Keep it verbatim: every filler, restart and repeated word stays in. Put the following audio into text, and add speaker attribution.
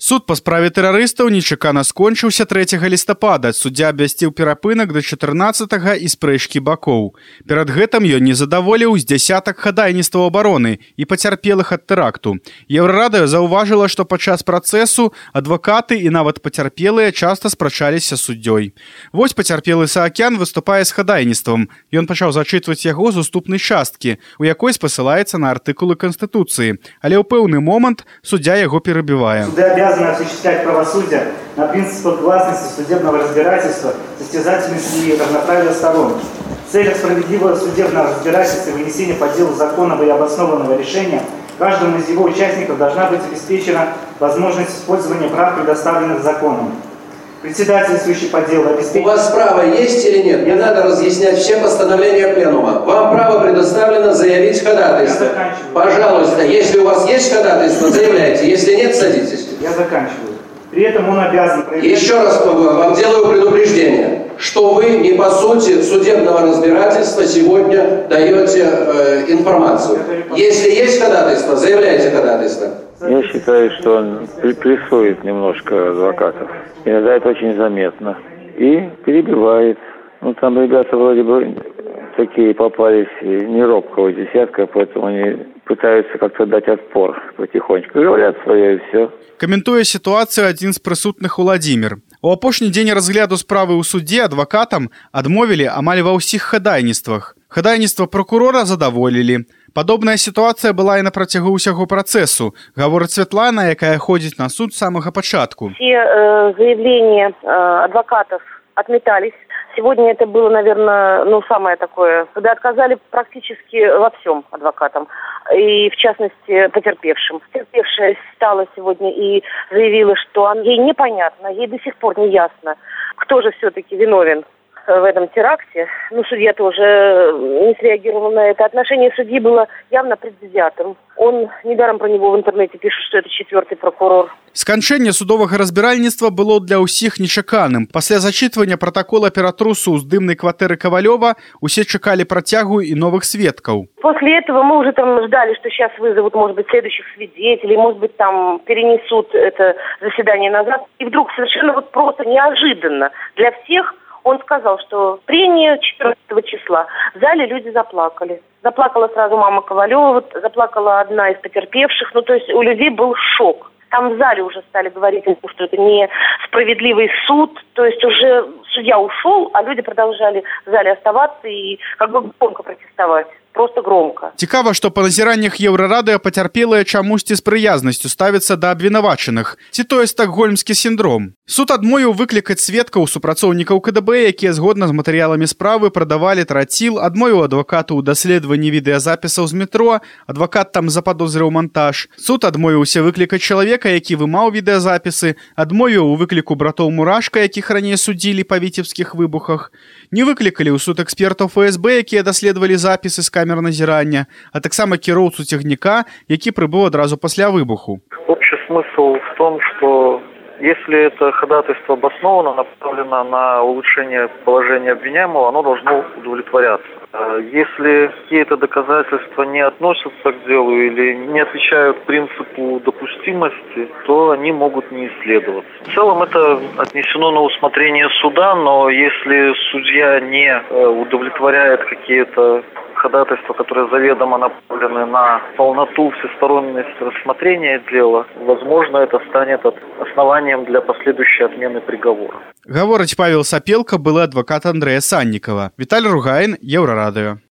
Speaker 1: Суд па справе тэрарыстаў нечакана скончыўся трэцяга лістапада. Суддзя абвясціў перапынак да чатырнаццатага і спрэчкі бакоў. Перад гэтым ён не задаволіў з дзясятак хадайніцтваў абароны і пацярпелых ад тэракту. Еўрарадыё заўважыла, што падчас працэсу адвакаты і нават пацярпелыя часта спрачаліся з суддзёй. Вось пацярпелы Саакян выступае з хадайніцтвам. Ён пачаў зачытваць яго з уступнай часткі, у якой спасылаецца на артыкулы Канстытуцыі, але ў пэўны момант суддзя яго перабівае.
Speaker 2: Осуществлять правосудие на принципах гласности судебного разбирательства, состязательности и равноправия сторон. В целях справедливого судебного разбирательства и вынесения по делу законного и обоснованного решения каждому из его участников должна быть обеспечена возможность использования прав, предоставленных законом. Председательствующий по делу обеспечит...
Speaker 3: У вас право есть или нет? Не надо разъяснять все постановления пленума. Вам право предоставлено заявить ходатайство. Пожалуйста, если у вас есть ходатайство, заявляйте. Если нет, садитесь.
Speaker 2: Я заканчиваю. При этом он обязан...
Speaker 3: Еще раз вам делаю предупреждение, что вы не по сути судебного разбирательства сегодня даете э, информацию. Если есть ходатайство, заявляйте ходатайство.
Speaker 4: Я считаю, что он прессует немножко адвокатов. Иногда это очень заметно. И перебивает. Ну, там ребята вроде бы такие попались не робкого десятка, поэтому они пытаются как-то дать отпор потихонечку. Говорят свое и все.
Speaker 1: Каментуе сітуацыю адзін з прысутных Уладзімір. У апошні дзень разгляду справы ў судзе адвакатам адмовілі амаль ва ўсіх хадайніцтвах. Хадайніцтва прокурора задаволілі. Падобная сітуацыя была і на працягу ўсяго працэсу, гаворыць Святлана, якая ходзіць на суд з самага пачатку.
Speaker 5: Все э, заявления э, адвокатов отметались. Сегодня это было, наверное, ну, самое такое, когда отказали практически во всем адвокатам, и в частности потерпевшим. Потерпевшая стала сегодня и заявила, что ей непонятно, ей до сих пор не ясно, кто же все-таки виновен в этом теракте. Ну, судья тоже не среагировал на это. Отношение судьи было явно предвзятым. Он, недаром про него в интернете пишут, что это четвертый прокурор.
Speaker 1: Сканчэнне судовага разбіральніцтва было для ўсіх нечаканым. Пасля зачытвання пратакола ператрусу з дымнай кватэры Кавалёва усе чакалі працягу і новых сведкаў.
Speaker 5: После этого мы уже там ждали, что сейчас вызовут, может быть, следующих свидетелей, может быть, там перенесут это заседание назад. И вдруг совершенно вот просто неожиданно для всех он сказал, что прение четырнадцатого числа в зале люди заплакали. Заплакала сразу мама Ковалева, заплакала одна из потерпевших. Ну, то есть у людей был шок. Там в зале уже стали говорить, что это не справедливый суд. То есть уже судья ушел, а люди продолжали в зале оставаться и как бы громко протестовать. Просто громко.
Speaker 1: Цікава, што па назіраннях Еўрарадыё пацярпелыя чамусьці з прыязнасцю ставяцца да абвінавачаных. Ці тое стакгольмскі сіндром. Суд адмовіў выклікаць сведкаў супрацоўнікаў КДБ, якія згодна з матэрыяламі справы прадавалі трацил, адмовіў адвакату ў даследаванні відэазапісаў з метро, адвакат там заподозрыў монтаж. Суд адмовіўся выклікаць чалавека, які вымаў відэазапісы, адмовіў у выкліку братоў Мурашка, якіх раней судзілі па віцебскіх выбухах. Не выклікалі ў суд экспертаў ФСБ, якія даследавалі запісы з камер назірання, а таксама кіроўцу цягніка, які прыбыў адразу пасля выбуху.
Speaker 6: Общий смысл в том, что если это ходатайство обосновано, направлено на улучшение положения обвиняемого, оно должно удовлетворяться. Если какие-то доказательства не относятся к делу или не отвечают принципу допустимости, то они могут не исследоваться. В целом это отнесено на усмотрение суда, но если судья не удовлетворяет какие-то ходатайства, которые заведомо направлены на полноту, всесторонность рассмотрения дела, возможно, это станет основанием для последующей отмены приговора.
Speaker 1: Гаворыць Павел Сапелка, былы адвакат Андрэя Саннікава. Віталь Ругаін, Еўрарадыё.